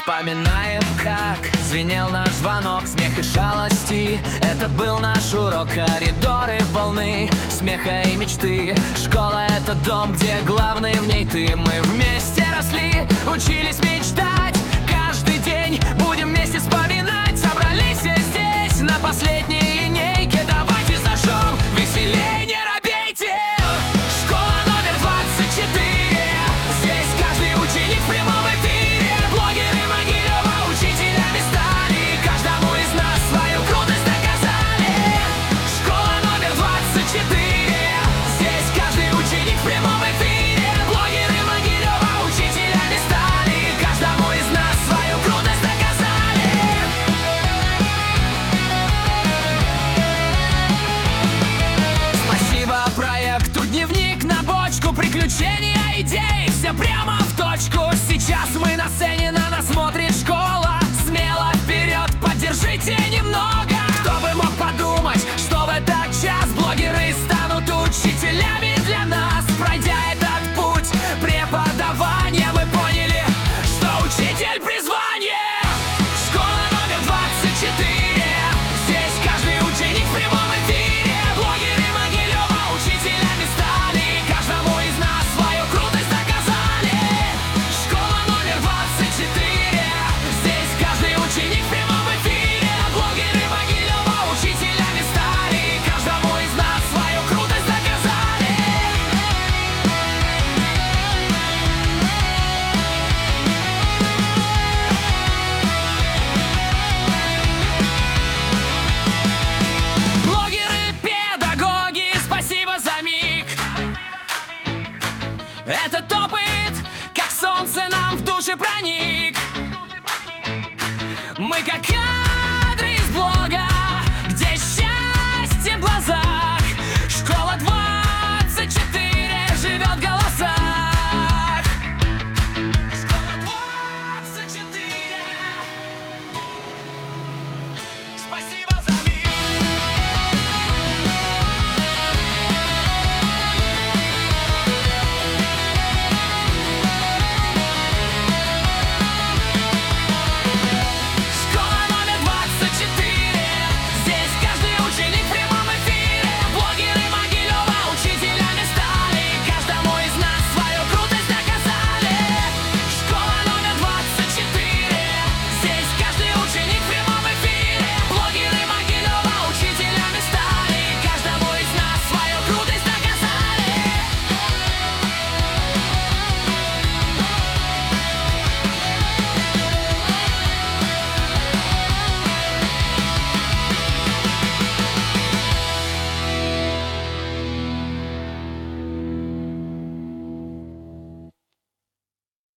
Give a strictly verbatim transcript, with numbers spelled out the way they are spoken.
Вспоминаем, как звенел наш звонок, смех и шалости. Это был наш урок, коридоры полны смеха и мечты. Школа — это дом, где главный в ней ты. Мы вместе росли, учились мечтать. Каждый день будем вместе вспоминать. Собрались все здесь на последней линейке. Давайте зажжем веселей, не робейте. Школа номер двадцать четыре. Здесь каждый ученик в прямом эфире. Блогеры Могилева учителями стали. Каждому из нас свою крутость доказали. Школа номер двадцать четыре. Здесь каждый ученик в прямом эфире. Блогеры Могилева учителями стали. Каждому из нас свою крутость доказали. Спасибо проекту «Дневник на бочку». Приключения, идеи, все прямо в точку. Сейчас мы на сцене, на нас смотрит школа. Смело вперед, поддержите немного. Кто бы мог подумать, что в этот час блогеры станут учителями для нас. Пройдя этот путь преподавания, мы поняли, что учитель призвание. Школа номер двадцать четыре. Здесь каждый ученик в прямом эфире. Блогеры Могилева учителями стали. Каждому из нас свою крутость доказали. Школа номер двадцать четыре. Здесь каждый ученик в прямом эфире. Блогеры Могилева учителями стали. Каждому из нас свою крутость доказали. Блогеры, педагоги, спасибо за миг. Этот опыт, как солнце, нам в души проник. Мы как